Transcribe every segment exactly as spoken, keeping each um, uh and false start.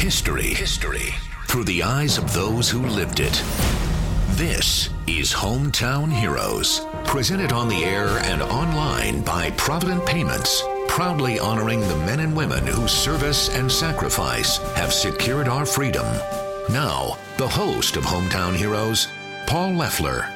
History. History. Through the eyes of those who lived it. This is Hometown Heroes. Presented on the air and online by Provident Payments. Proudly honoring the men and women whose service and sacrifice have secured our freedom. Now, the host of Hometown Heroes, Paul Leffler.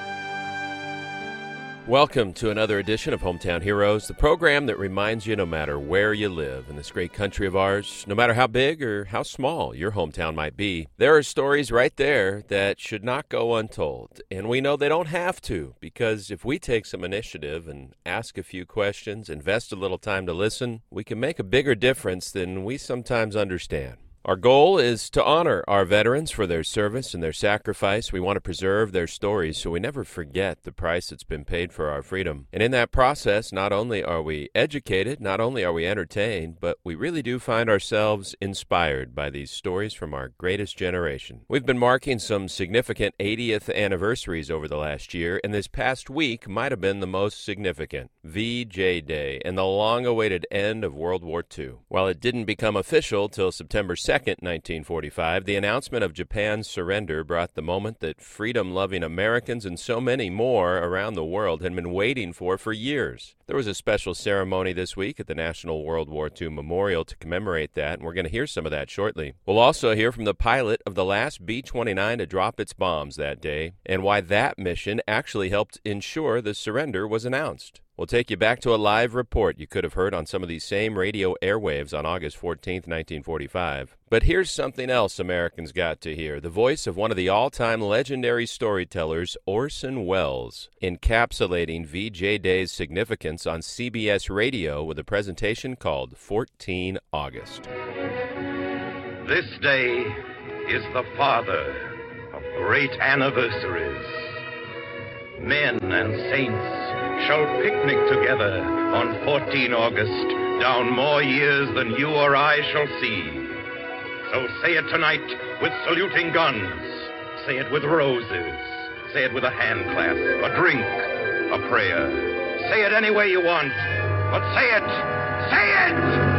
Welcome to another edition of Hometown Heroes, the program that reminds you no matter where you live in this great country of ours, no matter how big or how small your hometown might be, there are stories right there that should not go untold. And we know they don't have to, because if we take some initiative and ask a few questions, invest a little time to listen, we can make a bigger difference than we sometimes understand. Our goal is to honor our veterans for their service and their sacrifice. We want to preserve their stories so we never forget the price that's been paid for our freedom. And in that process, not only are we educated, not only are we entertained, but we really do find ourselves inspired by these stories from our greatest generation. We've been marking some significant eightieth anniversaries over the last year, and this past week might have been the most significant, V J Day, and the long-awaited end of World War Two. While it didn't become official till September second, nineteen forty-five, the announcement of Japan's surrender brought the moment that freedom-loving Americans and so many more around the world had been waiting for for years. There was a special ceremony this week at the National World War Two Memorial to commemorate that, and we're going to hear some of that shortly. We'll also hear from the pilot of the last B twenty-nine to drop its bombs that day, and why that mission actually helped ensure the surrender was announced. We'll take you back to a live report you could have heard on some of these same radio airwaves on August fourteenth, nineteen forty-five. But here's something else Americans got to hear. The voice of one of the all-time legendary storytellers, Orson Welles, encapsulating V J Day's significance on C B S Radio with a presentation called fourteen August. This day is the father of great anniversaries. Men and saints shall picnic together on fourteen August, down more years than you or I shall see. So say it tonight with saluting guns. Say it with roses. Say it with a hand clasp, a drink, a prayer. Say it any way you want, but say it! Say it!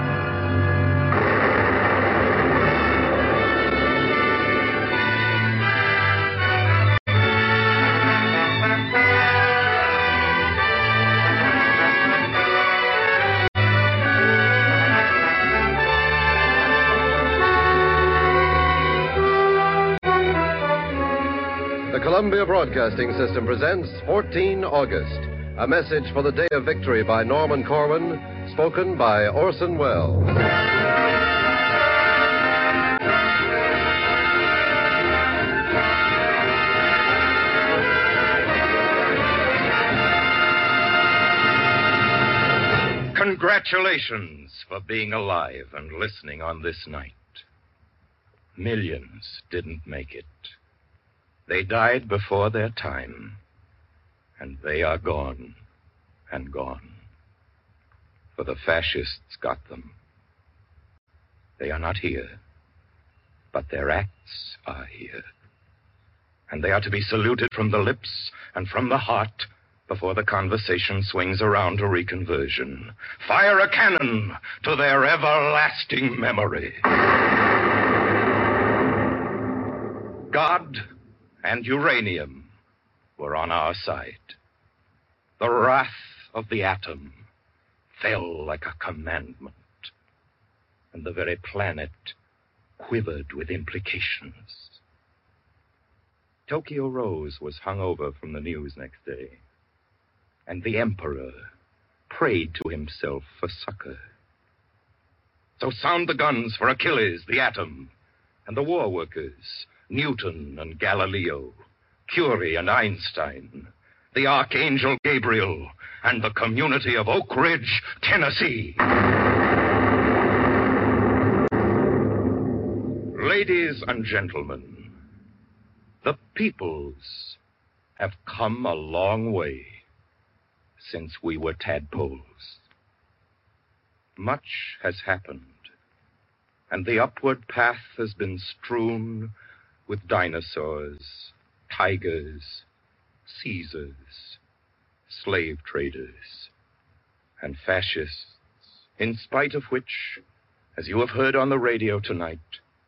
The Columbia Broadcasting System presents fourteen August, a message for the Day of Victory by Norman Corwin, spoken by Orson Welles. Congratulations for being alive and listening on this night. Millions didn't make it. They died before their time, and they are gone and gone. For the fascists got them. They are not here, but their acts are here. And they are to be saluted from the lips and from the heart before the conversation swings around to reconversion. Fire a cannon to their everlasting memory. God and uranium were on our side. The wrath of the atom fell like a commandment, and the very planet quivered with implications. Tokyo Rose was hung over from the news next day, and the emperor prayed to himself for succor. So sound the guns for Achilles, the atom, and the war workers, Newton and Galileo, Curie and Einstein, the Archangel Gabriel, and the community of Oak Ridge, Tennessee. Ladies and gentlemen, the peoples have come a long way since we were tadpoles. Much has happened, and the upward path has been strewn with dinosaurs, tigers, Caesars, slave traders, and fascists, in spite of which, as you have heard on the radio tonight,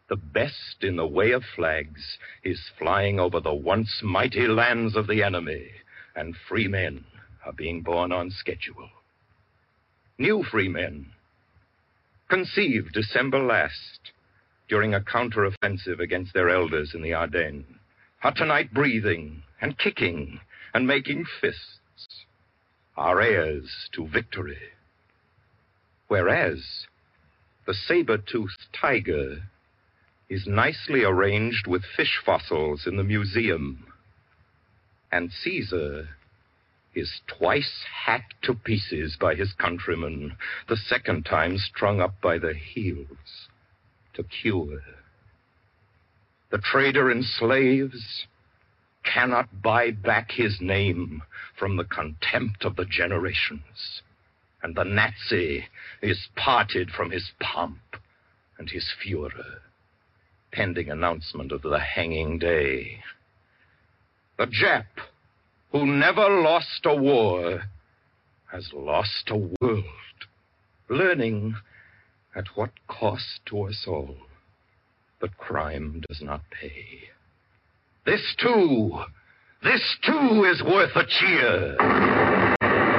The best in the way of flags is flying over the once mighty lands of the enemy, and free men are being born on schedule. New free men, conceived December last during a counter-offensive against their elders in the Ardennes, are tonight breathing and kicking and making fists, are heirs to victory. Whereas the saber-toothed tiger is nicely arranged with fish fossils in the museum, and Caesar is twice hacked to pieces by his countrymen, the second time strung up by the heels to cure. The trader in slaves cannot buy back his name from the contempt of the generations, and the Nazi is parted from his pomp and his furor, pending announcement of the hanging day. The Jap, who never lost a war, has lost a world, learning at what cost to us all. But crime does not pay. This too, this too is worth a cheer.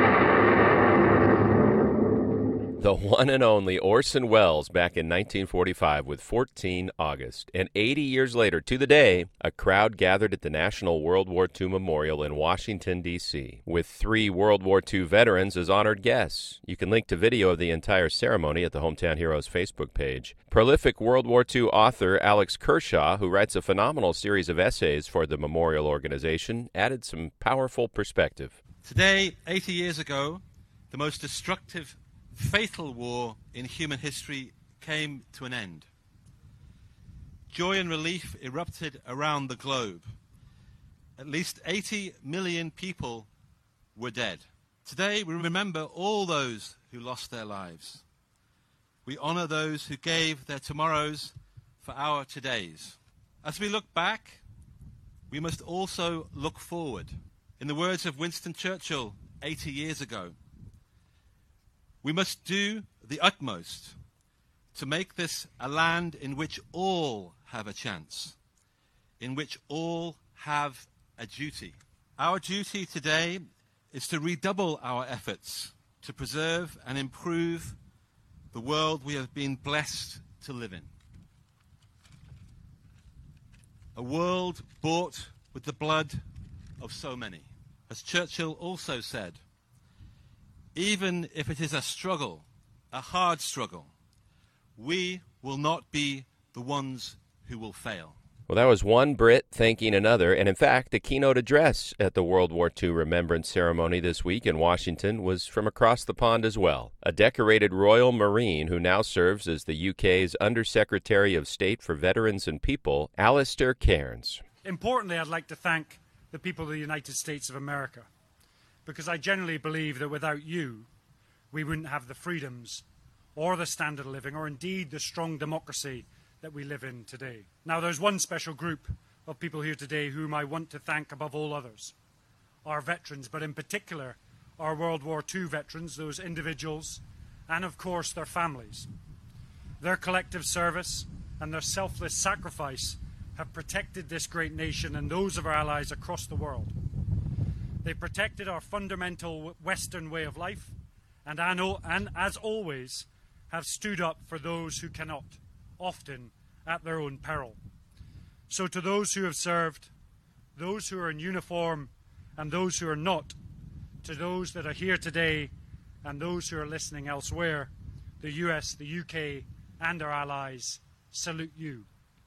The one and only Orson Welles back in nineteen forty-five with fourteen August. And eighty years later, to the day, a crowd gathered at the National World War Two Memorial in Washington, D C, with three World War Two veterans as honored guests. You can link to video of the entire ceremony at the Hometown Heroes Facebook page. Prolific World War Two author Alex Kershaw, who writes a phenomenal series of essays for the memorial organization, added some powerful perspective. Today, eighty years ago, the most destructive fatal war in human history came to an end. Joy and relief erupted around the globe. At least eighty million people were dead. Today we remember all those who lost their lives. We honor those who gave their tomorrows for our todays. As we look back, we must also look forward. In the words of Winston Churchill eighty years ago, we must do the utmost to make this a land in which all have a chance, in which all have a duty. Our duty today is to redouble our efforts to preserve and improve the world we have been blessed to live in. A world bought with the blood of so many. As Churchill also said, even if it is a struggle, a hard struggle, we will not be the ones who will fail. Well, that was one Brit thanking another, and in fact, the keynote address at the World War Two Remembrance Ceremony this week in Washington was from across the pond as well. A decorated Royal Marine who now serves as the U K's Undersecretary of State for Veterans and People, Alistair Cairns. Importantly, I'd like to thank the people of the United States of America, because I generally believe that without you, we wouldn't have the freedoms or the standard of living or indeed the strong democracy that we live in today. Now, there's one special group of people here today whom I want to thank above all others, our veterans, but in particular our World War Two veterans, those individuals, and of course their families. Their collective service and their selfless sacrifice have protected this great nation and those of our allies across the world. They protected our fundamental Western way of life and, and, as always, have stood up for those who cannot, often at their own peril. So to those who have served, those who are in uniform and those who are not, to those that are here today and those who are listening elsewhere, the U S, the U K and our allies salute you.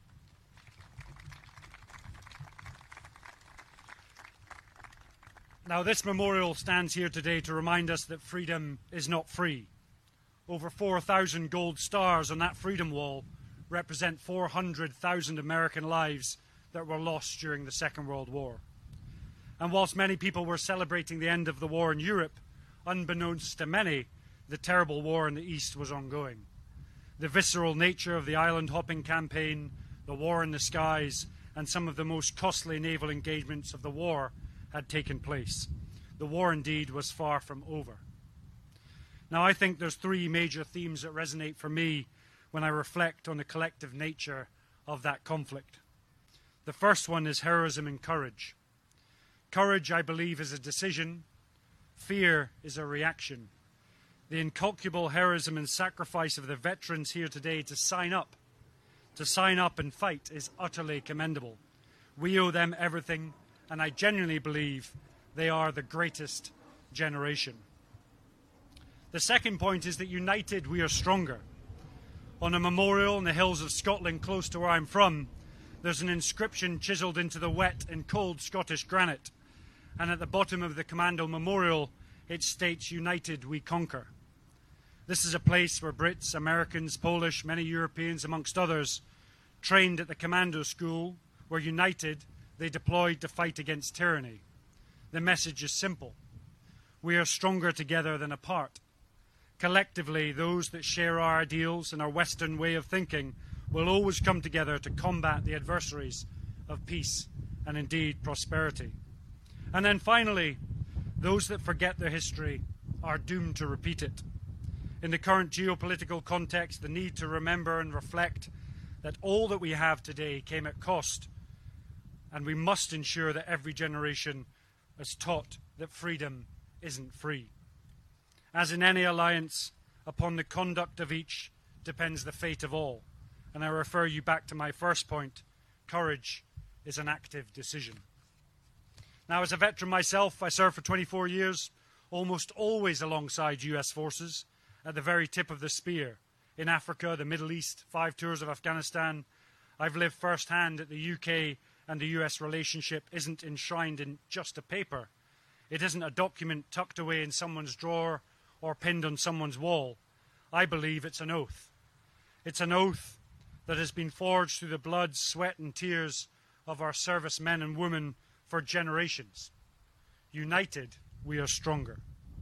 Now, this memorial stands here today to remind us that freedom is not free. Over four thousand gold stars on that freedom wall represent four hundred thousand American lives that were lost during the Second World War. And whilst many people were celebrating the end of the war in Europe, unbeknownst to many, the terrible war in the East was ongoing. The visceral nature of the island-hopping campaign, the war in the skies, and some of the most costly naval engagements of the war had taken place. The war, indeed, was far from over. Now, I think there's three major themes that resonate for me when I reflect on the collective nature of that conflict. The first one is heroism and courage. Courage, I believe, is a decision. Fear is a reaction. The incalculable heroism and sacrifice of the veterans here today to sign up, to sign up and fight is utterly commendable. We owe them everything, and I genuinely believe they are the greatest generation. The second point is that united we are stronger. On a memorial in the hills of Scotland, close to where I'm from, there's an inscription chiselled into the wet and cold Scottish granite. And at the bottom of the Commando Memorial, it states, "United we conquer." This is a place where Brits, Americans, Polish, many Europeans, amongst others, trained at the Commando School, were united, they deployed to fight against tyranny. The message is simple. We are stronger together than apart. Collectively, those that share our ideals and our Western way of thinking will always come together to combat the adversaries of peace and indeed prosperity. And then finally, those that forget their history are doomed to repeat it. In the current geopolitical context, the need to remember and reflect that all that we have today came at cost, and we must ensure that every generation is taught that freedom isn't free. As in any alliance, upon the conduct of each depends the fate of all. And I refer you back to my first point, courage is an active decision. Now, as a veteran myself, I served for twenty-four years, almost always alongside U S forces, at the very tip of the spear. In Africa, the Middle East, five tours of Afghanistan. I've lived firsthand that the U K and the U S relationship isn't enshrined in just a paper. It isn't a document tucked away in someone's drawer or pinned on someone's wall. I believe it's an oath. It's an oath that has been forged through the blood, sweat and tears of our servicemen and women for generations. United, we are stronger.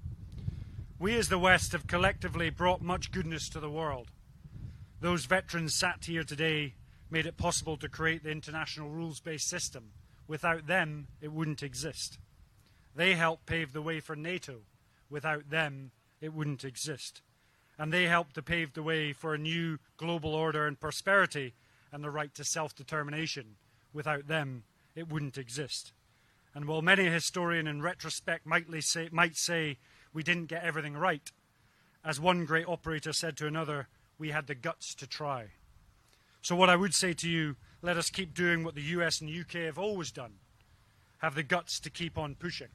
We as the West have collectively brought much goodness to the world. Those veterans sat here today made it possible to create the international rules-based system. Without them, it wouldn't exist. They helped pave the way for NATO. Without them, it wouldn't exist. And they helped to pave the way for a new global order and prosperity and the right to self-determination. Without them, it wouldn't exist. And while many a historian in retrospect might say, might say we didn't get everything right, as one great operator said to another, we had the guts to try. So what I would say to you, let us keep doing what the U S and U K have always done. Have the guts to keep on pushing.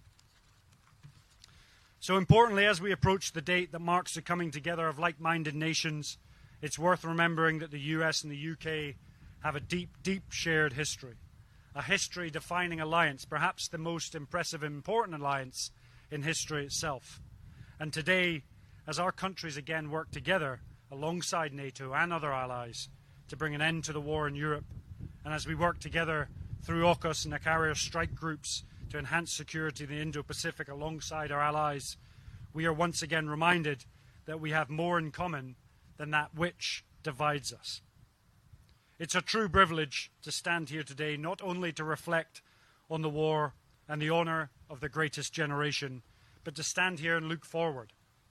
So importantly, as we approach the date that marks the coming together of like-minded nations, it's worth remembering that the U S and the U K have a deep, deep shared history. A history-defining alliance, perhaps the most impressive and important alliance in history itself. And today, as our countries again work together alongside NATO and other allies to bring an end to the war in Europe, and as we work together through AUKUS and Icaria strike groups to enhance security in the Indo-Pacific alongside our allies, we are once again reminded that we have more in common than that which divides us. It's a true privilege to stand here today, not only to reflect on the war and the honour of the greatest generation, but to stand here and look forward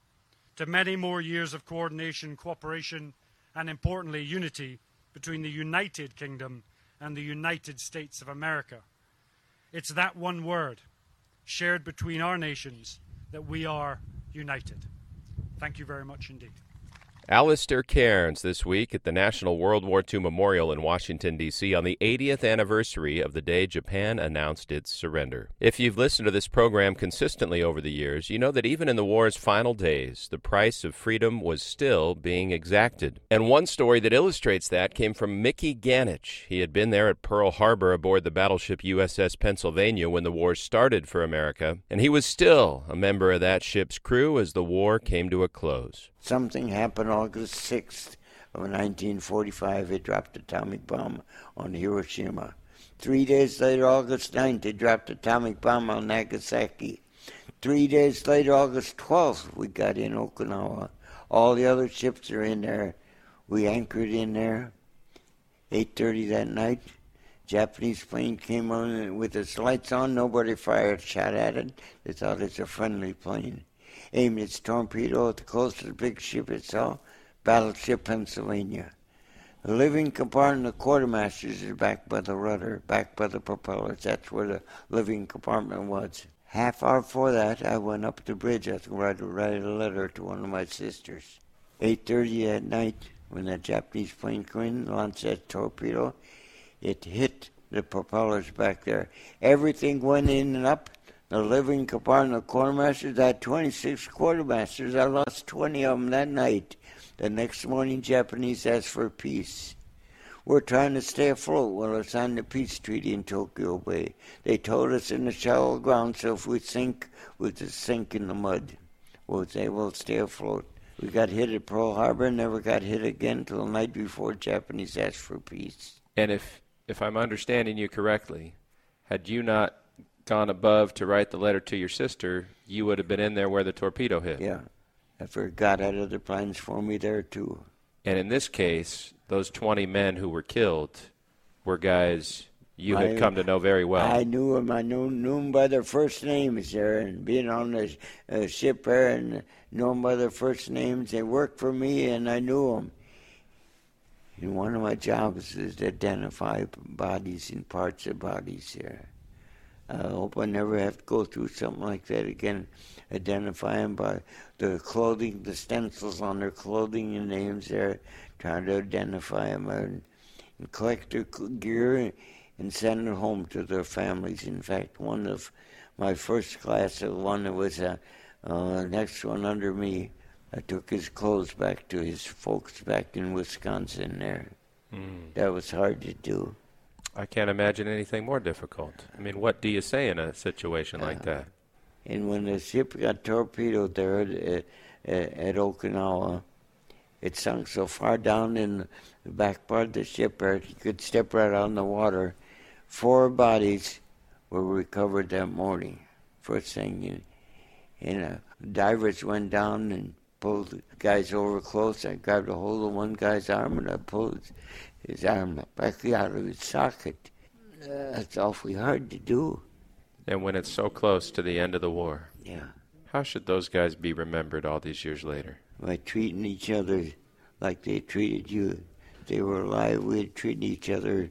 to many more years of coordination, cooperation, and importantly, unity between the United Kingdom and the United States of America. It's that one word, shared between our nations, that we are united. Thank you very much indeed. Alistair Cairns this week at the National World War Two Memorial in Washington, D C on the eightieth anniversary of the day Japan announced its surrender. If you've listened to this program consistently over the years, you know that even in the war's final days, the price of freedom was still being exacted. And one story that illustrates that came from Mickey Ganich. He had been there at Pearl Harbor aboard the battleship U S S Pennsylvania when the war started for America, and he was still a member of that ship's crew as the war came to a close. Something happened August sixth of nineteen forty-five. They dropped an atomic bomb on Hiroshima. Three days later, August ninth, they dropped an atomic bomb on Nagasaki. Three days later, August twelfth, we got in Okinawa. All the other ships are in there. We anchored in there. eight thirty that night. Japanese plane came on with its lights on. Nobody fired, shot at it. They thought it's a friendly plane. Aimed its torpedo at the coast of the big ship it saw, Battleship Pennsylvania. The living compartment of the quartermasters is back by the rudder, back by the propellers. That's where the living compartment was. Half hour before that, I went up the bridge. I had to write, write a letter to one of my sisters. eight thirty at night, when that Japanese plane came in, launched that torpedo, it hit the propellers back there. Everything went in and up. The living compartment of quartermasters, I had twenty-six quartermasters. I lost twenty of them that night. The next morning, Japanese asked for peace. We're trying to stay afloat while they signed the peace treaty in Tokyo Bay. They told us in the shallow ground, so if we sink, we'll just sink in the mud. We'll say we'll stay afloat. We got hit at Pearl Harbor, never got hit again until the night before Japanese asked for peace. And if, if I'm understanding you correctly, had you not gone above to write the letter to your sister, you would have been in there where the torpedo hit. Yeah. I forgot had other plans for me there, too. And in this case, those twenty men who were killed were guys you had I, come to know very well. I knew them. I knew, knew them by their first names there, and being on the uh, ship there and knew them by their first names. They worked for me, and I knew them. And one of my jobs is to identify bodies and parts of bodies there. I hope I never have to go through something like that again. Identify them by the clothing, the stencils on their clothing and names there, trying to identify them and, and collect their gear and send it home to their families. In fact, one of my first class, the one that was uh, uh, next one under me, I took his clothes back to his folks back in Wisconsin there. Mm. That was hard to do. I can't imagine anything more difficult. I mean, what do you say in a situation uh, like that? And when the ship got torpedoed there at, at, at Okinawa, it sunk so far down in the back part of the ship that you could step right on the water. Four bodies were recovered that morning. First thing, and uh, divers went down and pulled the guys over close. I grabbed a hold of one guy's arm and I pulled his arm back out of its socket. Uh, that's awfully hard to do. And when it's so close to the end of the war, yeah, how should those guys be remembered all these years later? By treating each other like they treated you. If they were alive, we'd treat each other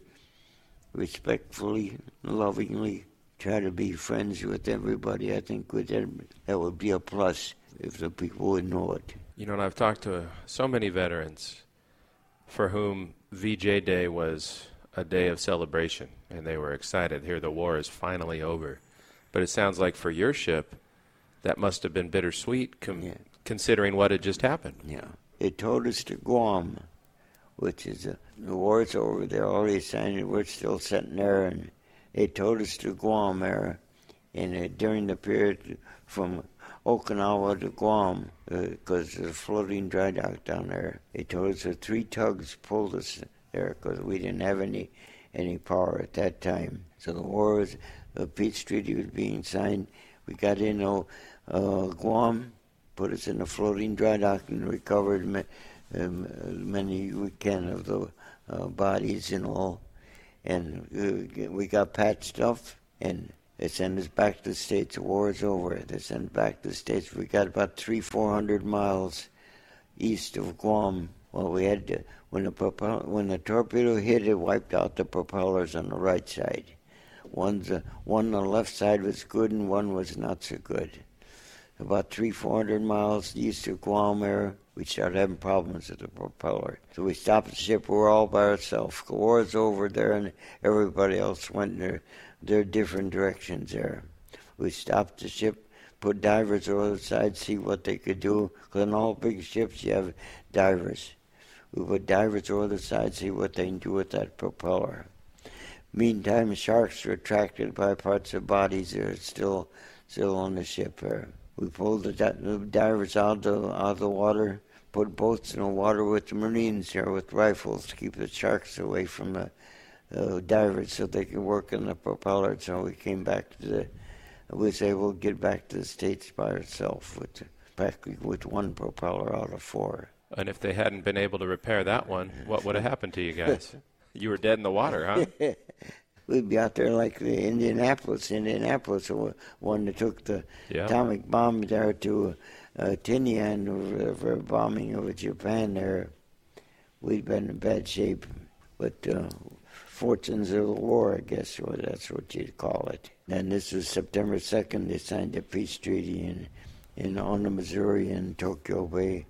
respectfully, lovingly, try to be friends with everybody. I think with them, that would be a plus if the people would know it. You know, and I've talked to so many veterans for whom V J Day was a day of celebration, and they were excited. Here, the war is finally over. But it sounds like for your ship, that must have been bittersweet, com- yeah. considering what had just happened. Yeah. They told us to Guam, which is a, the war's over. They're already signed it. We're still sitting there, and they told us to Guam there. And uh, during the period from Okinawa to Guam, because uh, there's a floating dry dock down there, they told us that three tugs pulled us there because we didn't have any any power at that time. So the war was, the peace treaty was being signed. We got in uh, uh, Guam, put us in a floating dry dock, and recovered ma- um, many we can of the uh, bodies and all. And uh, we got patched up, and they sent us back to the States. The war is over. They sent us back to the States. We got about three, four hundred miles east of Guam. Well, we had to, when the propel, when the torpedo hit, it wiped out the propellers on the right side. One's uh, one on the left side was good, and one was not so good. About three, four hundred miles east of Guam area, we started having problems with the propeller. So we stopped the ship. We were all by ourselves. The war's over there, and everybody else went in their, their different directions there. We stopped the ship, put divers over the side, see what they could do. Because in all big ships, you have divers. We put divers over the side, see what they can do with that propeller. Meantime, sharks were attracted by parts of bodies that are still still on the ship there. We pulled the, di- the divers out of, the, out of the water, put boats in the water with the Marines here with rifles to keep the sharks away from the uh, divers so they could work on the propeller. So we came back to the, we was able to get back to the States by ourselves with, practically with one propeller out of four. And if they hadn't been able to repair that one, what would have happened to you guys? You were dead in the water, huh? We'd be out there like the Indianapolis. Indianapolis, the one that took the yeah. atomic bomb there to uh, Tinian for, for bombing over Japan there. we'd been in bad shape. But uh, fortunes of the war, I guess, or that's what you'd call it. And this was September second, they signed a peace treaty in, in on the Missouri in Tokyo Bay.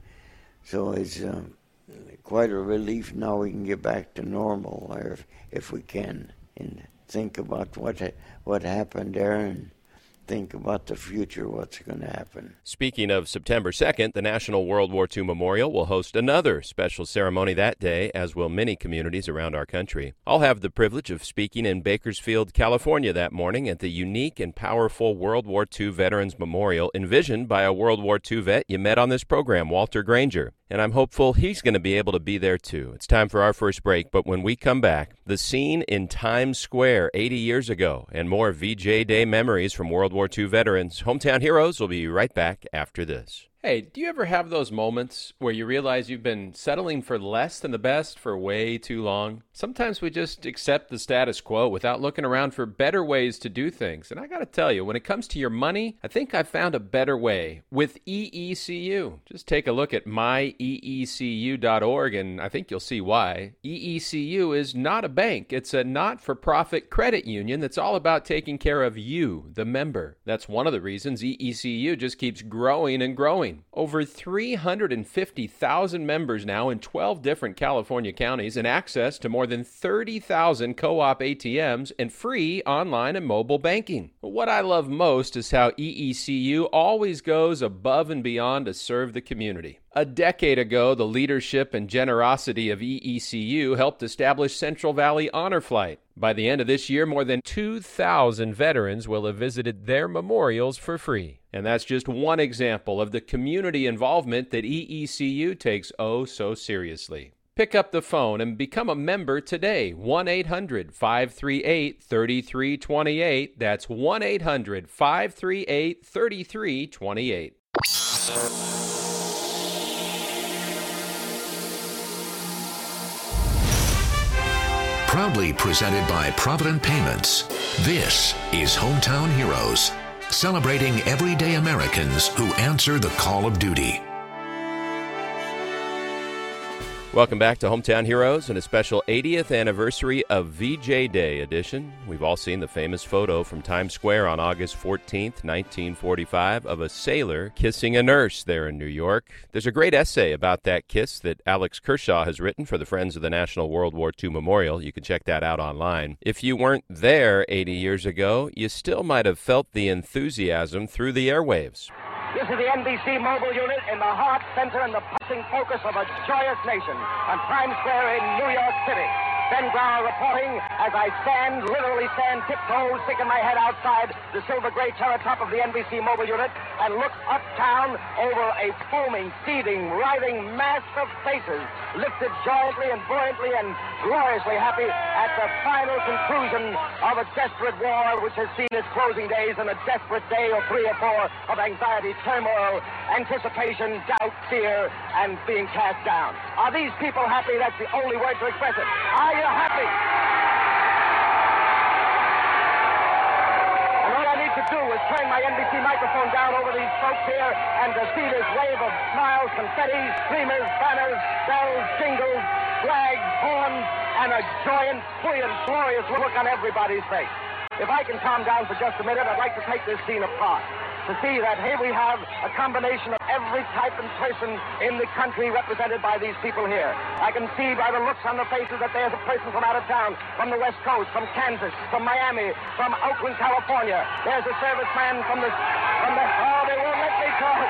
So it's uh, quite a relief now we can get back to normal, or if, if we can, and think about what ha- what happened there and think about the future, what's going to happen. Speaking of September second, the National World War Two Memorial will host another special ceremony that day, as will many communities around our country. I'll have the privilege of speaking in Bakersfield, California that morning at the unique and powerful World War Two Veterans Memorial envisioned by a World War Two vet you met on this program, Walter Granger. And I'm hopeful he's going to be able to be there too. It's time for our first break, but when we come back, the scene in Times Square eighty years ago and more V J Day memories from World War Two veterans. Hometown Heroes will be right back after this. Hey, do you ever have those moments where you realize you've been settling for less than the best for way too long? Sometimes we just accept the status quo without looking around for better ways to do things. And I got to tell you, when it comes to your money, I think I found a better way with E E C U. Just take a look at my E E C U dot org and I think you'll see why. E E C U is not a bank. It's a not-for-profit credit union that's all about taking care of you, the member. That's one of the reasons E E C U just keeps growing and growing. Over three hundred fifty thousand members now in twelve different California counties and access to more than thirty thousand co-op A T Ms and free online and mobile banking. What I love most is how E E C U always goes above and beyond to serve the community. A decade ago, the leadership and generosity of E E C U helped establish Central Valley Honor Flight. By the end of this year, more than two thousand veterans will have visited their memorials for free. And that's just one example of the community involvement that E E C U takes oh so seriously. Pick up the phone and become a member today. one eight hundred five three eight three three two eight. That's one eight hundred five three eight three three two eight. Proudly presented by Provident Payments, this is Hometown Heroes, celebrating everyday Americans who answer the call of duty. Welcome back to Hometown Heroes and a special eightieth anniversary of V J Day edition. We've all seen the famous photo from Times Square on August fourteenth, nineteen forty-five of a sailor kissing a nurse there in New York. There's a great essay about that kiss that Alex Kershaw has written for the Friends of the National World War Two Memorial. You can check that out online. If you weren't there eighty years ago, you still might have felt the enthusiasm through the airwaves. This is the N B C mobile unit in the heart, center, and the pulsing focus of a joyous nation on Times Square in New York City. Ben Brower reporting as I stand, literally stand tiptoe, sticking my head outside the silver-gray turret top of the N B C mobile unit and look uptown over a foaming, seething, writhing mass of faces, lifted joyfully and buoyantly and gloriously happy at the final conclusion of a desperate war which has seen its closing days and a desperate day or three or four of anxiety, turmoil, anticipation, doubt, fear, and being cast down. Are these people happy? That's the only word to express it. Are you happy? And all I need to do is turn my N B C microphone down over these folks here and to see this wave of smiles, confetti, streamers, banners, bells, jingles, flags, horns, and a joyous, buoyant, glorious look on everybody's face. If I can calm down for just a minute, I'd like to take this scene apart to see that here we have a combination of every type and person in the country represented by these people here. I can see by the looks on their faces that there's a person from out of town, from the West Coast, from Kansas, from Miami, from Oakland, California. There's a serviceman from the, from the, oh, they won't let me talk.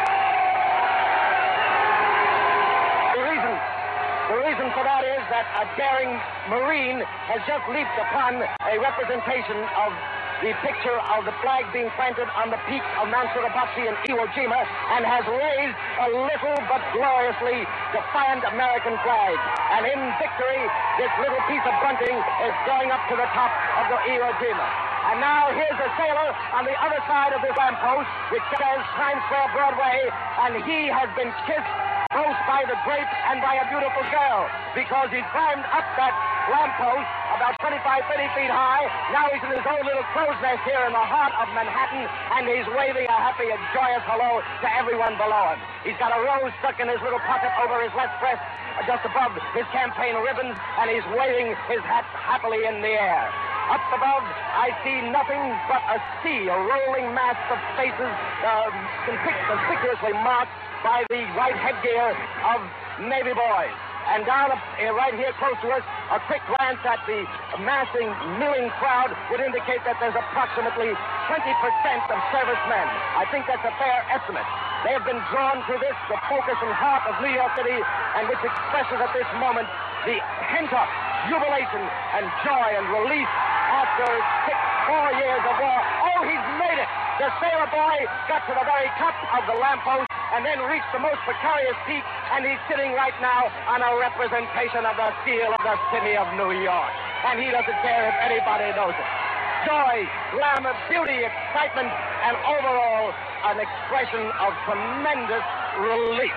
The reason, the reason for that is that a daring Marine has just leaped upon a representation of the picture of the flag being planted on the peak of Mount Suribachi in Iwo Jima and has raised a little but gloriously defiant American flag. And in victory, this little piece of bunting is going up to the top of the Iwo Jima. And now here's a sailor on the other side of this lamppost, which says Times Square Broadway, and he has been kissed close by the grape and by a beautiful girl, because he climbed up that lamppost about twenty-five, thirty feet high. Now he's in his own little crow's nest here in the heart of Manhattan, and he's waving a happy and joyous hello to everyone below him. He's got a rose stuck in his little pocket over his left breast, just above his campaign ribbons, and he's waving his hat happily in the air. Up above, I see nothing but a sea, a rolling mass of faces uh, conspicuously marked by the white headgear of Navy boys. And down up, uh, right here close to us, a quick glance at the massing, milling crowd would indicate that there's approximately twenty percent of servicemen. I think that's a fair estimate. They have been drawn to this, the focus and heart of New York City, and which expresses at this moment the pent-up jubilation and joy and relief after six, four years of war. Oh, he's made it! The sailor boy got to the very top of the lamppost and then reached the most precarious peak, and he's sitting right now on a representation of the seal of the city of New York. And he doesn't care if anybody knows it. Joy, glamour, beauty, excitement, and overall an expression of tremendous relief.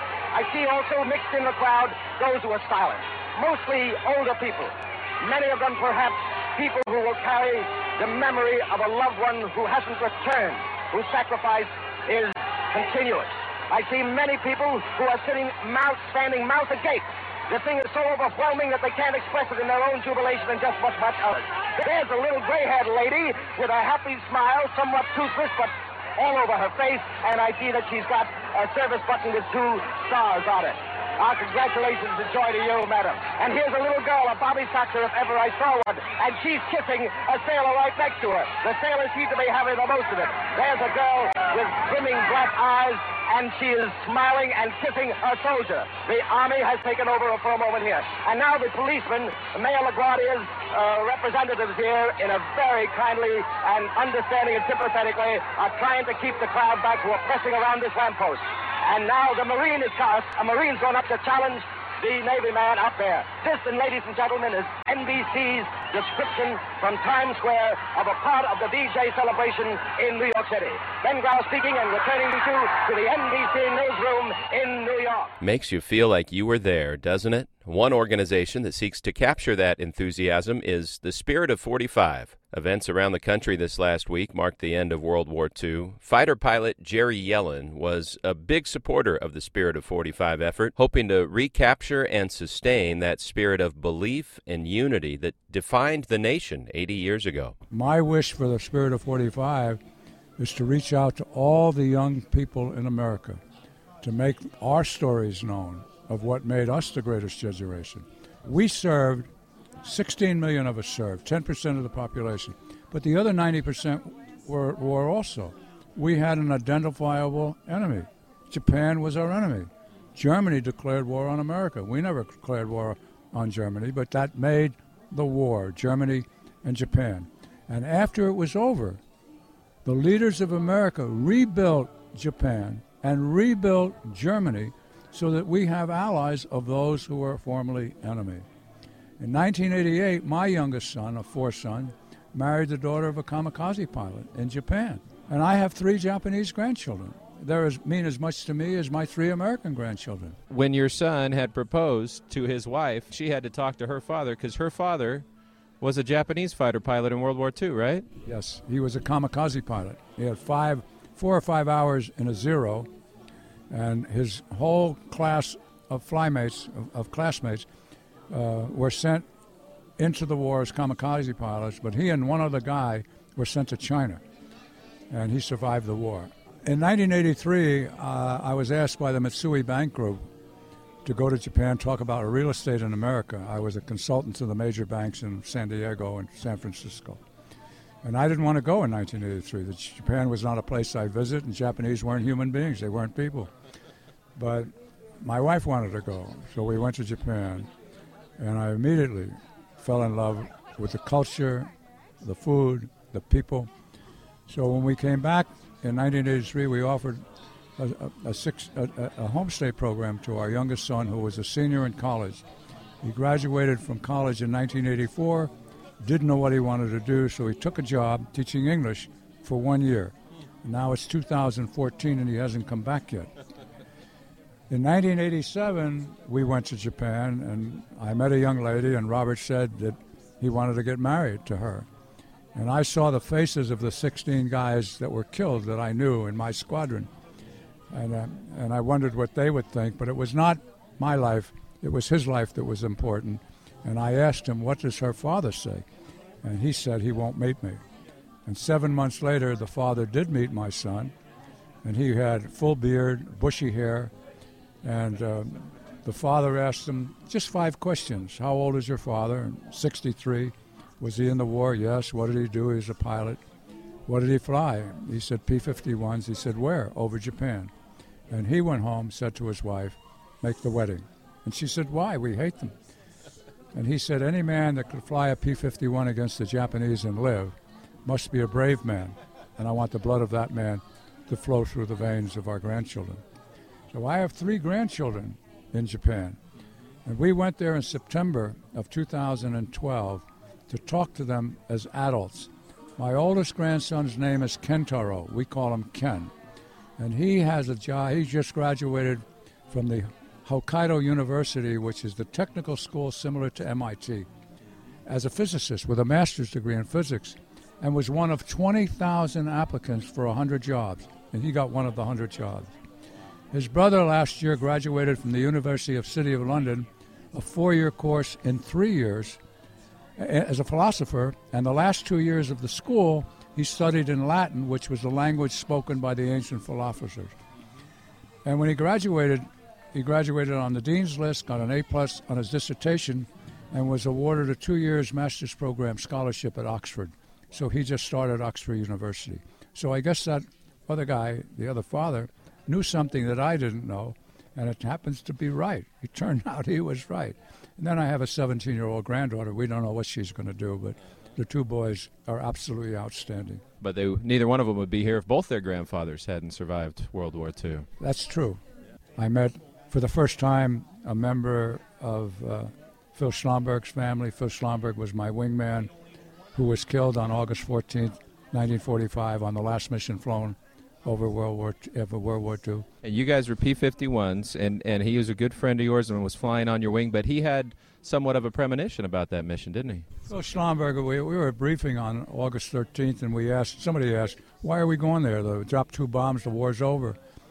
I see also mixed in the crowd those who are silent, mostly older people. Many of them perhaps people who will carry the memory of a loved one who hasn't returned, whose sacrifice is continuous. I see many people who are sitting mouth, standing mouth agape. The thing is so overwhelming that they can't express it in their own jubilation and just much, much others. There's a little gray-haired lady with a happy smile, somewhat toothless, but all over her face, and I see that she's got a service button with two stars on it. Our congratulations and joy to you, madam. And here's a little girl, a bobby soxer if ever I saw one, and she's kissing a sailor right next to her. The sailor seems to be having the most of it. There's a girl with brimming black eyes, and she is smiling and kissing a soldier. The Army has taken over for a moment here. And now the policemen, Mayor LaGuardia's uh, representatives here, in a very kindly and understanding and sympathetically, are trying to keep the crowd back who are pressing around this lamppost. And now the Marine is cast. A Marine's going up to challenge the Navy man up there. This, and ladies and gentlemen, is N B C's description from Times Square of a part of the V J celebration in New York City. Ben Grau speaking and returning you to the N B C newsroom in New York. Makes you feel like you were there, doesn't it? One organization that seeks to capture that enthusiasm is the Spirit of forty-five. Events around the country this last week marked the end of World War Two. Fighter pilot Jerry Yellen was a big supporter of the Spirit of forty-five effort, hoping to recapture and sustain that spirit of belief and unity that defined the nation eighty years ago. My wish for the Spirit of forty-five is to reach out to all the young people in America, to make our stories known of what made us the greatest generation. We served, sixteen million of us served, ten percent of the population, but the other ninety percent were, were also. We had an identifiable enemy. Japan was our enemy. Germany declared war on America. We never declared war on Germany, but that made the war, Germany and Japan. And after it was over, the leaders of America rebuilt Japan and rebuilt Germany so that we have allies of those who were formerly enemy. In nineteen eighty-eight, my youngest son, a fourth son, married the daughter of a kamikaze pilot in Japan. And I have three Japanese grandchildren. They're as mean as much to me as my three American grandchildren. When your son had proposed to his wife, she had to talk to her father because her father was a Japanese fighter pilot in World War Two, right? Yes, he was a kamikaze pilot. He had five, four or five hours in a zero, and his whole class of flymates, of, of classmates, uh, were sent into the war as kamikaze pilots, but he and one other guy were sent to China, and he survived the war. In nineteen eighty-three, uh, I was asked by the Mitsui Bank Group to go to Japan, talk about real estate in America. I was a consultant to the major banks in San Diego and San Francisco. And I didn't want to go in nineteen eighty-three. The Japan was not a place I visit, and Japanese weren't human beings. They weren't people. But my wife wanted to go, so we went to Japan. And I immediately fell in love with the culture, the food, the people. So when we came back in nineteen eighty-three, we offered a, a, a, six, a, a homestay program to our youngest son, who was a senior in college. He graduated from college in nineteen eighty-four, didn't know what he wanted to do, so he took a job teaching English for one year. Now it's two thousand fourteen, and he hasn't come back yet. In nineteen eighty-seven, we went to Japan, and I met a young lady, and Robert said that he wanted to get married to her. And I saw the faces of the sixteen guys that were killed that I knew in my squadron. And, uh, and I wondered what they would think, but it was not my life. It was his life that was important. And I asked him, what does her father say? And he said he won't meet me. And seven months later, the father did meet my son, and he had full beard, bushy hair, and uh, the father asked him just five questions. How old is your father? sixty-three. Was he in the war? Yes. What did he do? He was a pilot. What did he fly? He said P fifty-ones. He said, where? Over Japan. And he went home, said to his wife, make the wedding. And she said, why? We hate them. And he said, any man that could fly a P fifty-one against the Japanese and live must be a brave man. And I want the blood of that man to flow through the veins of our grandchildren. So I have three grandchildren in Japan. And we went there in September of two thousand twelve to talk to them as adults. My oldest grandson's name is Kentaro. We call him Ken. And he has a job. He just graduated from the Hokkaido University, which is the technical school similar to M I T, as a physicist with a master's degree in physics, and was one of twenty thousand applicants for one hundred jobs. And he got one of the one hundred jobs. His brother last year graduated from the University of City of London, a four-year course in three years, as a philosopher, and the last two years of the school he studied in Latin, which was the language spoken by the ancient philosophers. And when he graduated, he graduated on the dean's list, got an A plus on his dissertation, and was awarded a two years master's program scholarship at Oxford. So he just started Oxford University. So I guess that other guy, the other father, knew something that I didn't know, and it happens to be right. It turned out he was right. And then I have a seventeen-year-old granddaughter. We don't know what she's going to do, but the two boys are absolutely outstanding. But they, neither one of them would be here if both their grandfathers hadn't survived World War Two. That's true. I met, for the first time, a member of uh, Phil Schlomberg's family. Phil Schlomberg was my wingman, who was killed on August fourteenth, nineteen forty-five, on the last mission flown over World War over World War Two. And you guys were P fifty-ones, and, and he was a good friend of yours and was flying on your wing, but he had somewhat of a premonition about that mission, didn't he? Phil Schlomberg, we, we were briefing on August thirteenth, and we asked, somebody asked, why are we going there? They dropped two bombs, the war's over.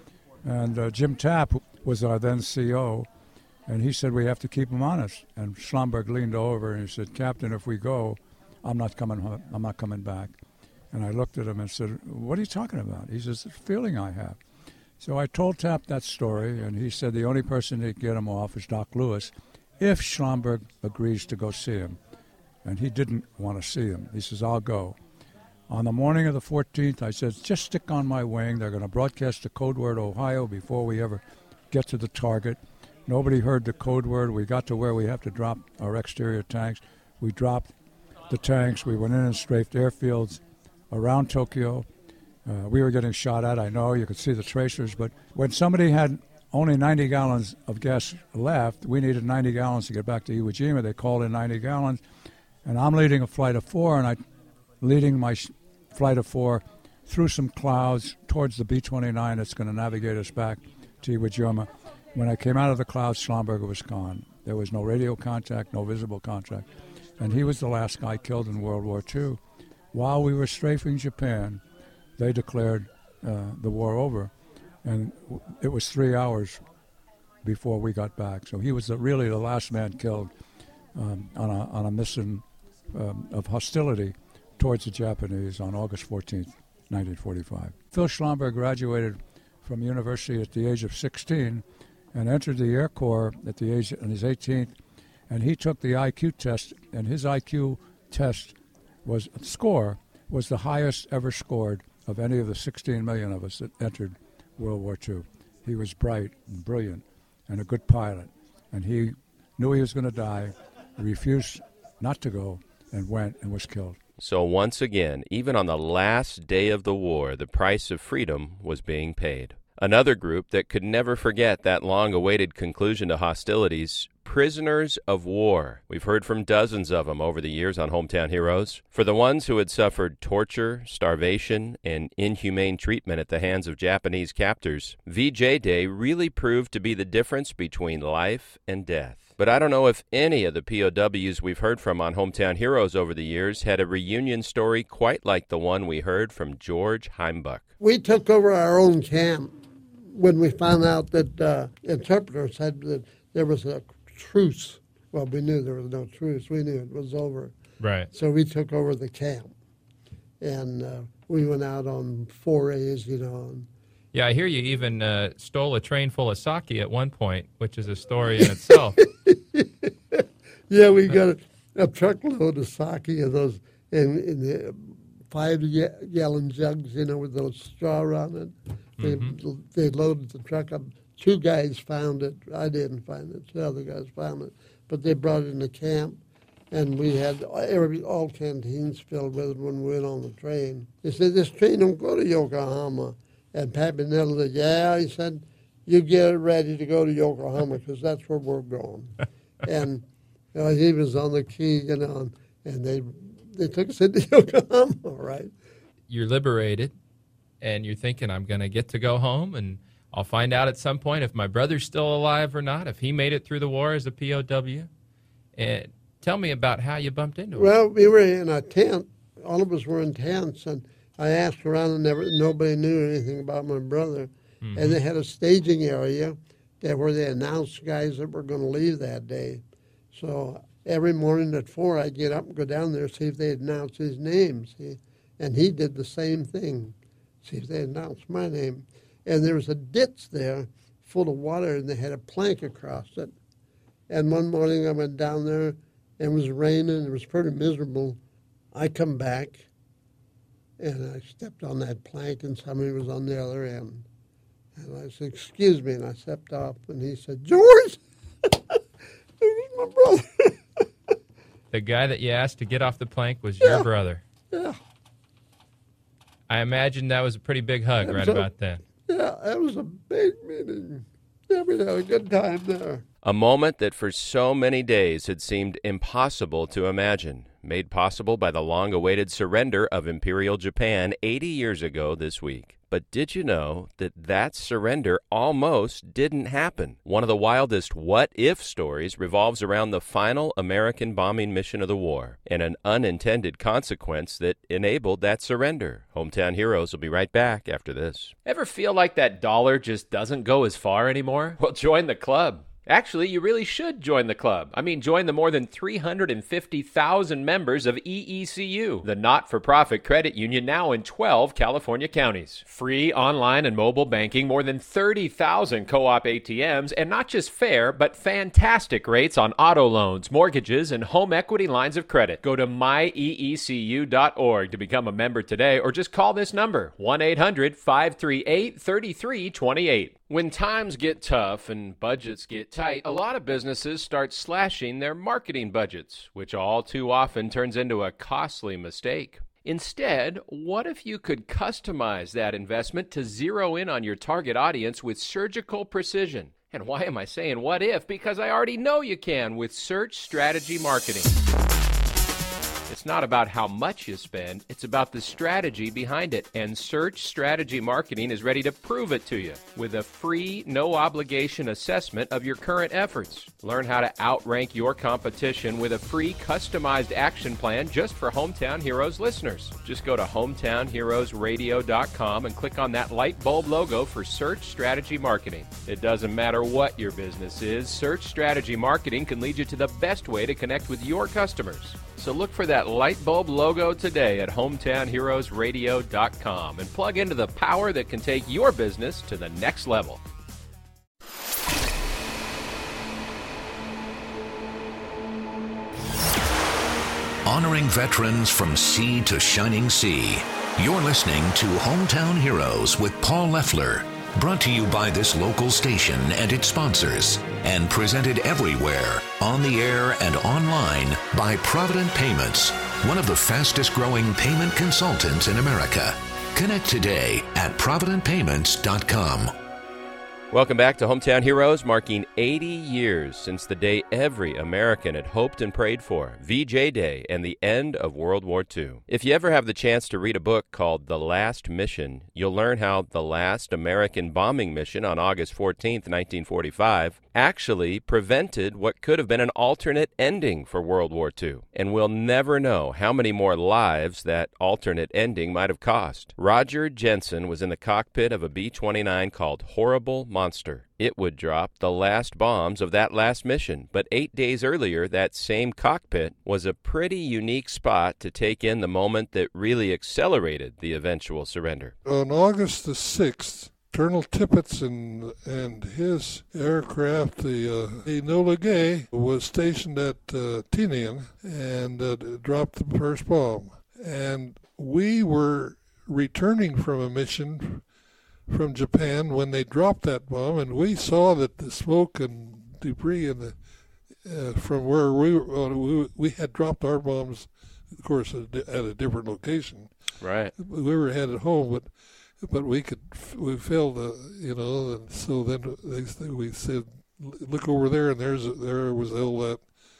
And uh, Jim Tapp was our then C O, and he said, we have to keep them honest. And Schlomberg leaned over and he said, Captain, if we go, I'm not coming home. I'm not coming back. And I looked at him and said, what are you talking about? He says, it's a feeling I have. So I told Tapp that story, and he said the only person that could get him off is Doc Lewis, if Schlomberg agrees to go see him. And he didn't want to see him. He says, I'll go. On the morning of the fourteenth, I said, just stick on my wing. They're going to broadcast the code word Ohio before we ever get to the target. Nobody heard the code word. We got to where we have to drop our exterior tanks. We dropped the tanks. We went in and strafed airfields around Tokyo. Uh, we were getting shot at, I know. You could see the tracers. But when somebody had only ninety gallons of gas left, we needed ninety gallons to get back to Iwo Jima. They called in ninety gallons. And I'm leading a flight of four, and I'm leading my sh- flight of four through some clouds towards the B twenty-nine that's going to navigate us back to Iwo Jima. When I came out of the clouds, Schlomberger was gone. There was no radio contact, no visible contact. And he was the last guy killed in World War Two. While we were strafing Japan, they declared uh, the war over. And it was three hours before we got back. So he was the, really the last man killed um, on, a, on a mission um, of hostility towards the Japanese on August fourteenth, nineteen forty-five. Phil Schlomberg graduated from university at the age of sixteen and entered the Air Corps at the age in his eighteenth, and he took the I Q test, and his I Q test was score was the highest ever scored of any of the sixteen million of us that entered World War Two. He was bright and brilliant and a good pilot, and he knew he was going to die, refused not to go, and went and was killed. So once again, even on the last day of the war, the price of freedom was being paid. Another group that could never forget that long-awaited conclusion to hostilities prisoners of war. We've heard from dozens of them over the years on Hometown Heroes. For the ones who had suffered torture, starvation, and inhumane treatment at the hands of Japanese captors, V J Day really proved to be the difference between life and death. But I don't know if any of the P O Ws we've heard from on Hometown Heroes over the years had a reunion story quite like the one we heard from George Heimbuch. We took over our own camp when we found out that uh, interpreters said that there was a truce. Well, we knew there was no truce. We knew it was over. Right. So we took over the camp. And uh, we went out on forays, you know. And yeah, I hear you even uh, stole a train full of sake at one point, which is a story in itself. Yeah, we got a, a truckload of sake of those in, in the five-gallon jugs, you know, with those straw on it. They, mm-hmm. they loaded the truck up. Two guys found it. I didn't find it. The other guys found it. But they brought it in the camp, and we had every, all canteens filled with it when we went on the train. They said, this train don't go to Yokohama. And Pappy Nettle said, yeah, he said, you get it ready to go to Yokohama because that's where we're going. And you know, he was on the key, you know, and they they took us into Yokohama, right? You're liberated, and you're thinking, I'm going to get to go home, and I'll find out at some point if my brother's still alive or not, if he made it through the war as a P O W. And tell me about how you bumped into him. Well, we were in a tent. All of us were in tents, and I asked around, and never, nobody knew anything about my brother. Mm-hmm. And they had a staging area that where they announced guys that were going to leave that day. So every morning at four, I'd get up and go down there, see if they announced his name. See? And he did the same thing, see if they announced my name. And there was a ditch there full of water, and they had a plank across it. And one morning I went down there, and it was raining, it was pretty miserable. I come back, and I stepped on that plank, and somebody was on the other end. And I said, excuse me, and I stepped off, and he said, George, this is my brother. The guy that you asked to get off the plank was your yeah. brother. Yeah. I imagine that was a pretty big hug right a, about then. Yeah, that was a big meeting. Yeah, we had a good time there. A moment that for so many days had seemed impossible to imagine, made possible by the long-awaited surrender of Imperial Japan eighty years ago this week. But did you know that that surrender almost didn't happen? One of the wildest what-if stories revolves around the final American bombing mission of the war and an unintended consequence that enabled that surrender. Hometown Heroes will be right back after this. Ever feel like that dollar just doesn't go as far anymore? Well, join the club. Actually, you really should join the club. I mean, join the more than three hundred fifty thousand members of E E C U, the not-for-profit credit union now in twelve California counties. Free online and mobile banking, more than thirty thousand co-op A T Ms, and not just fair, but fantastic rates on auto loans, mortgages, and home equity lines of credit. Go to my e e c u dot org to become a member today, or just call this number, one eight hundred five three eight three three two eight. When times get tough and budgets get tight, a lot of businesses start slashing their marketing budgets, which all too often turns into a costly mistake. Instead, what if you could customize that investment to zero in on your target audience with surgical precision? And why am I saying what if? Because I already know you can with Search Strategy Marketing. It's not about how much you spend, it's about the strategy behind it. And Search Strategy Marketing is ready to prove it to you with a free, no-obligation assessment of your current efforts. Learn how to outrank your competition with a free, customized action plan just for Hometown Heroes listeners. Just go to hometown heroes radio dot com and click on that light bulb logo for Search Strategy Marketing. It doesn't matter what your business is, Search Strategy Marketing can lead you to the best way to connect with your customers. So look for that light bulb logo today at hometown heroes radio dot com and plug into the power that can take your business to the next level. Honoring veterans from sea to shining sea. You're listening to Hometown Heroes with Paul Leffler. Brought to you by this local station and its sponsors, and presented everywhere, on the air and online, by Provident Payments, one of the fastest growing payment consultants in America. Connect today at provident payments dot com. Welcome back to Hometown Heroes, marking eighty years since the day every American had hoped and prayed for, V J Day, and the end of World War Two. If you ever have the chance to read a book called The Last Mission, you'll learn how the last American bombing mission on August fourteenth, nineteen forty-five, actually prevented what could have been an alternate ending for World War Two. And we'll never know how many more lives that alternate ending might have cost. Roger Jensen was in the cockpit of a B twenty-nine called Horrible Monster. It would drop the last bombs of that last mission, but eight days earlier, that same cockpit was a pretty unique spot to take in the moment that really accelerated the eventual surrender. On August the sixth, Colonel Tippett and, and his aircraft, the uh, Enola Gay, was stationed at uh, Tinian and uh, dropped the first bomb. And we were returning from a mission from Japan when they dropped that bomb, and we saw that the smoke and debris in the uh, from where we, were, uh, we we had dropped our bombs, of course, at a different location. Right. We were headed home, but but we could we felt uh, you know, and so then they, we said, look over there, and there's there was all that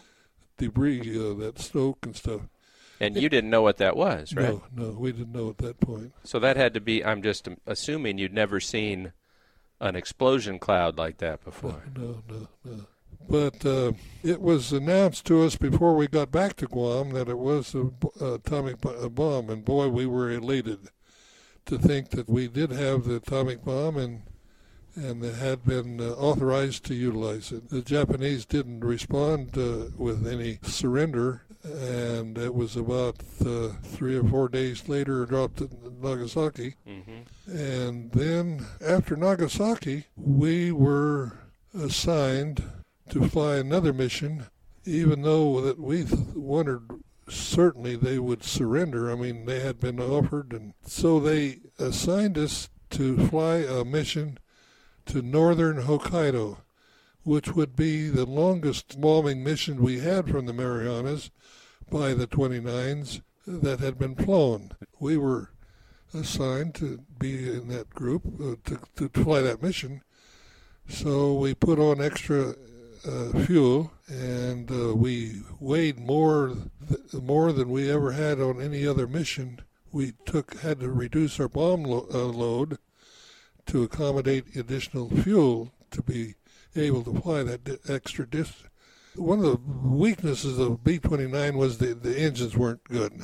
debris, uh, that smoke and stuff. And you didn't know what that was, right? No, no, we didn't know at that point. So that had to be, I'm just assuming you'd never seen an explosion cloud like that before. No, no, no. no. But uh, it was announced to us before we got back to Guam that it was an atomic bomb, and boy, we were elated to think that we did have the atomic bomb and and they had been uh, authorized to utilize it. The Japanese didn't respond uh, with any surrender, and it was about uh, three or four days later dropped at Nagasaki. Mm-hmm. And then after Nagasaki, we were assigned to fly another mission, even though that we wondered certainly they would surrender. I mean, they had been offered, and so they assigned us to fly a mission to northern Hokkaido, which would be the longest bombing mission we had from the Marianas by the twenty-nines that had been flown. We were assigned to be in that group, uh, to, to fly that mission, so we put on extra uh, fuel, and uh, we weighed more th- more than we ever had on any other mission. We took had to reduce our bomb lo- uh, load to accommodate additional fuel to be able to fly that di- extra distance. One of the weaknesses of B twenty-nine was the, the engines weren't good.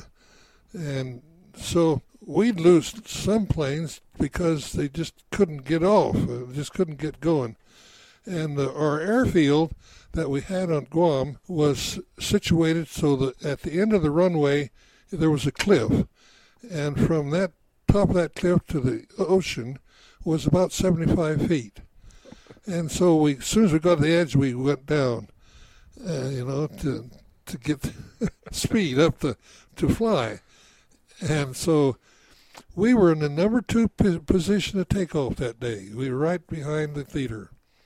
And so we'd lose some planes because they just couldn't get off, uh, just couldn't get going. And uh, our airfield that we had on Guam was situated so that at the end of the runway there was a cliff. And from that top of that cliff to the ocean was about seventy-five feet. And so we, as soon as we got to the edge, we went down, uh, you know, to to get speed up to, to fly. And so we were in the number two p- position to take off that day. We were right behind the leader.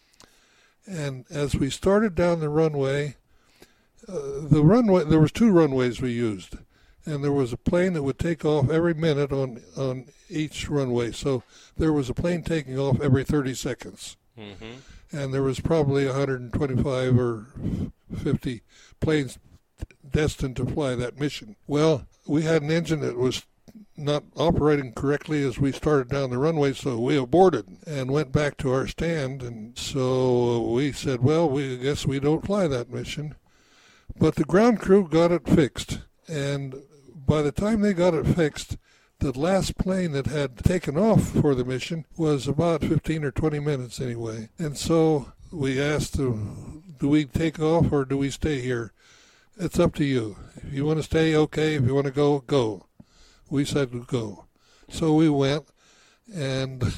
And as we started down the runway, uh, the runway, there was two runways we used. And there was a plane that would take off every minute on, on each runway. So there was a plane taking off every thirty seconds. Mm-hmm. And there was probably one hundred twenty-five or fifty planes destined to fly that mission. Well, we had an engine that was not operating correctly as we started down the runway, so we aborted and went back to our stand. And so we said, well, we guess we don't fly that mission. But the ground crew got it fixed. And by the time they got it fixed, the last plane that had taken off for the mission was about fifteen or twenty minutes anyway. And so we asked them, do we take off or do we stay here? It's up to you. If you want to stay, okay. If you want to go, go. We said go. So we went, and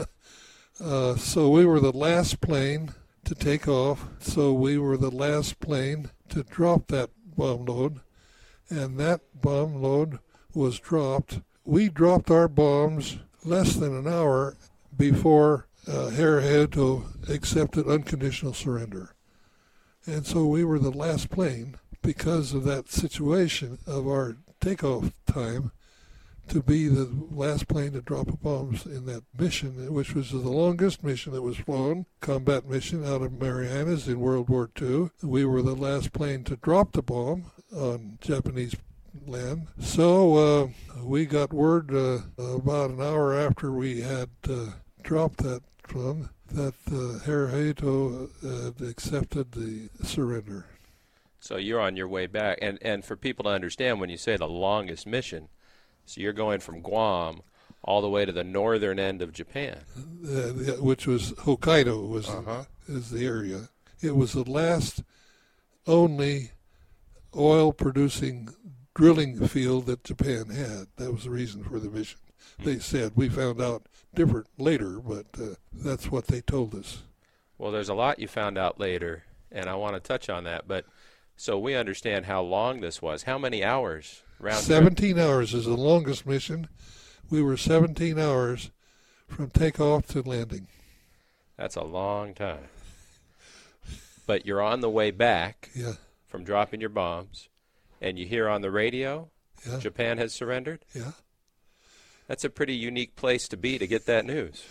uh, so we were the last plane to take off. So we were the last plane to drop that bomb load. And that bomb load was dropped. We dropped our bombs less than an hour before uh, Hirohito accepted unconditional surrender. And so we were the last plane because of that situation of our takeoff time to be the last plane to drop bombs in that mission, which was the longest mission that was flown, combat mission out of Marianas in World War Two. We were the last plane to drop the bomb on Japanese land. So uh, we got word uh, about an hour after we had uh, dropped that plane that uh, Hirohito had accepted the surrender. So you're on your way back. And, and for people to understand, when you say the longest mission, so you're going from Guam all the way to the northern end of Japan. Uh, which was Hokkaido was uh-huh. is the area. It was the last only oil-producing drilling field that Japan had. That was the reason for the mission. Mm-hmm. They said. We found out different later, but uh, that's what they told us. Well, there's a lot you found out later, and I want to touch on that. But so we understand how long this was. How many hours? Round seventeen trip? Hours is the longest mission. We were seventeen hours from takeoff to landing. That's a long time. But you're on the way back yeah. from dropping your bombs, and you hear on the radio yeah. Japan has surrendered? Yeah. That's a pretty unique place to be to get that news.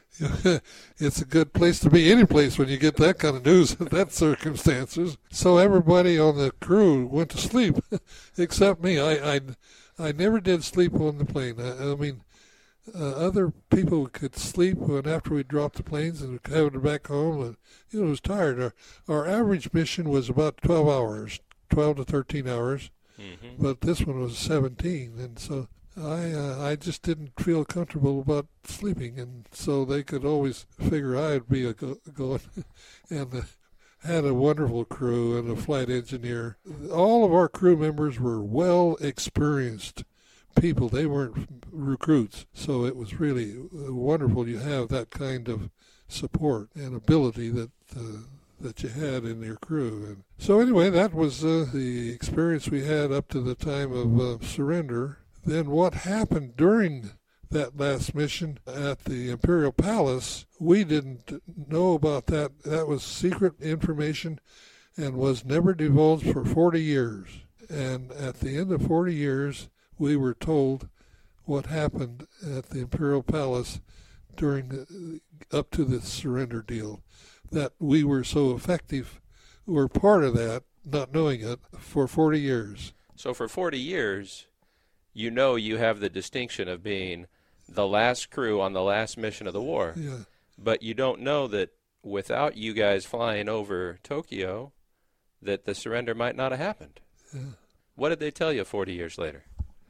It's a good place to be, any place, when you get that kind of news in that circumstances. So everybody on the crew went to sleep, except me. I, I, I never did sleep on the plane. I, I mean, uh, other people could sleep when after we dropped the planes and headed back home. And, you know, it was tired. Our, our average mission was about twelve hours, twelve to thirteen hours, mm-hmm. but this one was seventeen, and so I uh, I just didn't feel comfortable about sleeping, and so they could always figure I'd be a go- going, and uh, had a wonderful crew and a flight engineer. All of our crew members were well experienced people. They weren't recruits, so it was really wonderful. You have that kind of support and ability that uh, that you had in your crew. And so anyway, that was uh, the experience we had up to the time of uh, surrender. Then what happened during that last mission at the Imperial Palace, we didn't know about that. That was secret information and was never divulged for forty years. And at the end of forty years, we were told what happened at the Imperial Palace during the, up to the surrender deal, that we were so effective, were part of that, not knowing it, for forty years. So for forty years, you know you have the distinction of being the last crew on the last mission of the war. Yeah. But you don't know that without you guys flying over Tokyo, that the surrender might not have happened. Yeah. What did they tell you forty years later?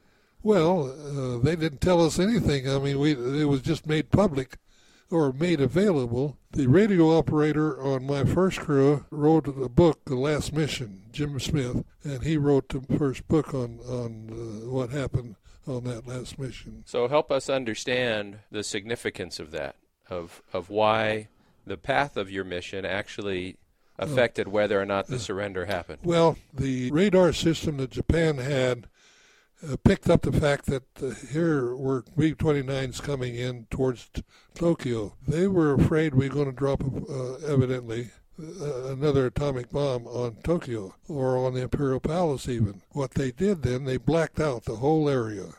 Well, uh, they didn't tell us anything. I mean, we it was just made public or made available. The radio operator on my first crew wrote a book, The Last Mission, Jim Smith, and he wrote the first book on, on uh, what happened on that last mission. So help us understand the significance of that, of of why the path of your mission actually affected uh, whether or not the uh, surrender happened. Well, the radar system that Japan had Uh, picked up the fact that uh, here were B twenty-nines coming in towards t- Tokyo. They were afraid we were going to drop, uh, evidently, uh, another atomic bomb on Tokyo or on the Imperial Palace even. What they did then, they blacked out the whole area,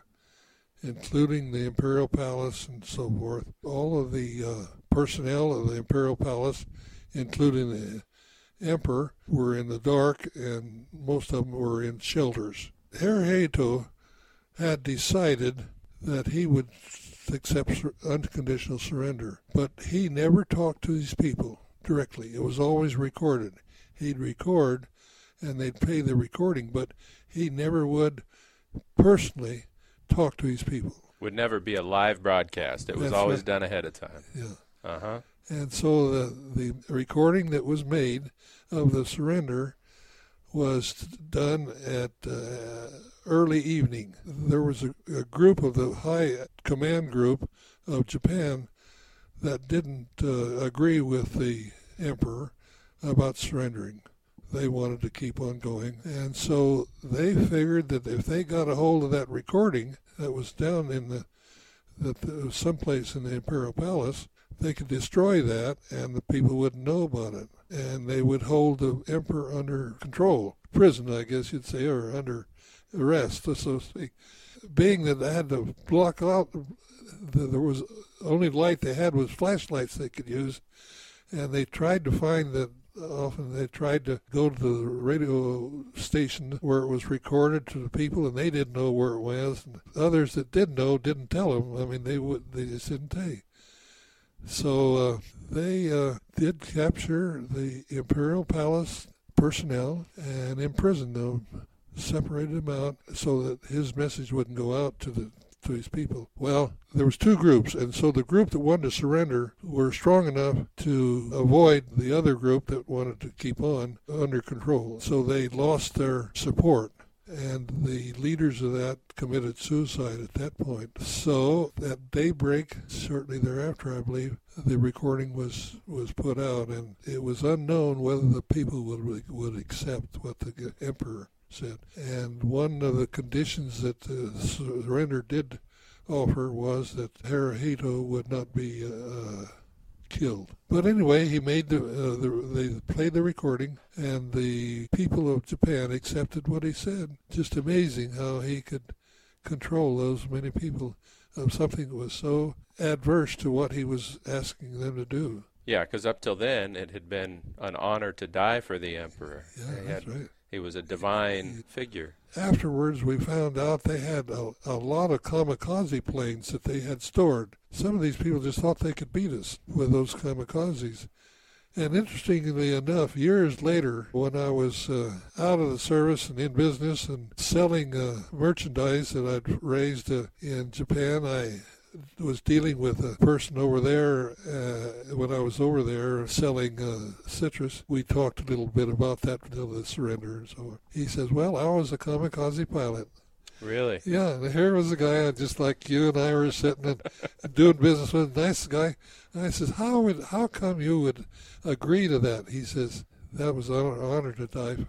including the Imperial Palace and so forth. All of the uh, personnel of the Imperial Palace, including the Emperor, were in the dark, and most of them were in shelters. Hirohito had decided that he would accept sur- unconditional surrender, but he never talked to these people directly. It was always recorded. He'd record, and they'd pay the recording, but he never would personally talk to these people. Would never be a live broadcast. It was That's always right. done ahead of time. Yeah. Uh-huh. And so the, the recording that was made of the surrender was done at uh, early evening. There was a, a group of the high command group of Japan that didn't uh, agree with the emperor about surrendering. They wanted to keep on going. And so they figured that if they got a hold of that recording that was down in the, that there was someplace in the Imperial Palace, they could destroy that and the people wouldn't know about it. And they would hold the emperor under control, prison, I guess you'd say, or under arrest. So, being that they had to block out, there was only light they had was flashlights they could use, and they tried to find that. Often they tried to go to the radio station where it was recorded to the people, and they didn't know where it was. And others that did know didn't tell them. I mean, they would they just didn't tell you. So uh, they uh, did capture the Imperial Palace personnel and imprisoned them, separated them out so that his message wouldn't go out to the to his people. Well, there was two groups, and so the group that wanted to surrender were strong enough to avoid the other group that wanted to keep on under control. So they lost their support, and the leaders of that committed suicide at that point. So at daybreak, shortly thereafter, I believe, the recording was, was put out, and it was unknown whether the people would would accept what the emperor said. And one of the conditions that the surrender did offer was that Hirohito would not be uh, killed. But anyway, he made the, uh, the they played the recording, and the people of Japan accepted what he said. Just amazing how he could control those many people of something that was so adverse to what he was asking them to do. Yeah, because up till then it had been an honor to die for the emperor. Yeah, they that's had, right. He was a divine figure. Afterwards, we found out they had a, a lot of kamikaze planes that they had stored. Some of these people just thought they could beat us with those kamikazes. And interestingly enough, years later, when I was uh, out of the service and in business and selling uh, merchandise that I'd raised uh, in Japan, I was dealing with a person over there uh, when I was over there selling uh, citrus. We talked a little bit about that until the surrender and so on. He says, well, I was a kamikaze pilot. Really? Yeah, and here was a guy just like you and I were sitting and doing business with, a nice guy. And I says, how would, how come you would agree to that? He says, that was an honor, honor to die.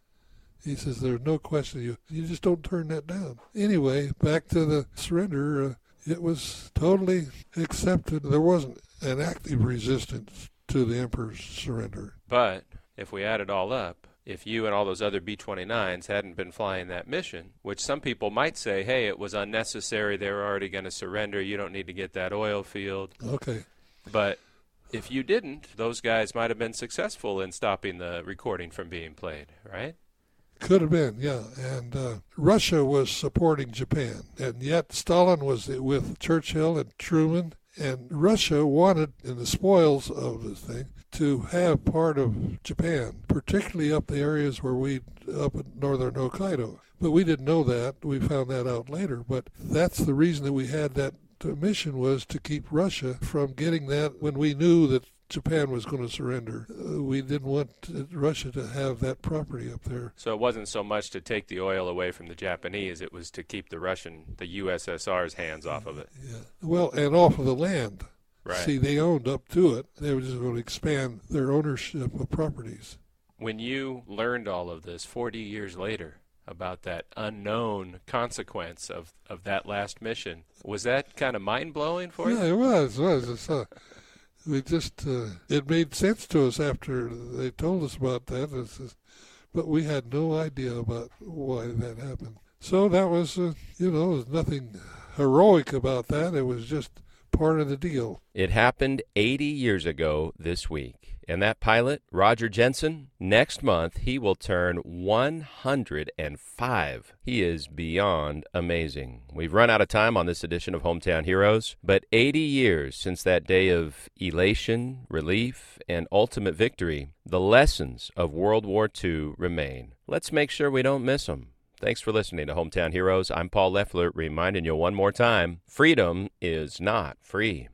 He says, there's no question. You, you just don't turn that down. Anyway, back to the surrender. Uh, It was totally accepted. There wasn't an active resistance to the emperor's surrender. But if we add it all up, if you and all those other B twenty-nines hadn't been flying that mission, which some people might say, hey, it was unnecessary, they were already going to surrender, you don't need to get that oil field. Okay. But if you didn't, those guys might have been successful in stopping the recording from being played, right? Could have been, yeah. And uh, Russia was supporting Japan. And yet Stalin was with Churchill and Truman. And Russia wanted, in the spoils of this thing, to have part of Japan, particularly up the areas where we, up in northern Hokkaido. But we didn't know that. We found that out later. But that's the reason that we had that mission, was to keep Russia from getting that when we knew that Japan was going to surrender. Uh, we didn't want Russia to have that property up there. So it wasn't so much to take the oil away from the Japanese, it was to keep the Russian, the U S S R's hands off of it. Yeah. Well, and off of the land. Right. See, they owned up to it. They were just going to expand their ownership of properties. When you learned all of this forty years later about that unknown consequence of, of that last mission, was that kind of mind-blowing for you? Yeah, it was. It was. It's, uh, We just, uh, it made sense to us after they told us about that, it's just, but we had no idea about why that happened. So that was, uh, you know, there was nothing heroic about that. It was just part of the deal. It happened eighty years ago this week. And that pilot, Roger Jensen, next month he will turn one hundred five. He is beyond amazing. We've run out of time on this edition of Hometown Heroes, but eighty years since that day of elation, relief, and ultimate victory, the lessons of World War Two remain. Let's make sure we don't miss them. Thanks for listening to Hometown Heroes. I'm Paul Leffler, reminding you one more time, freedom is not free.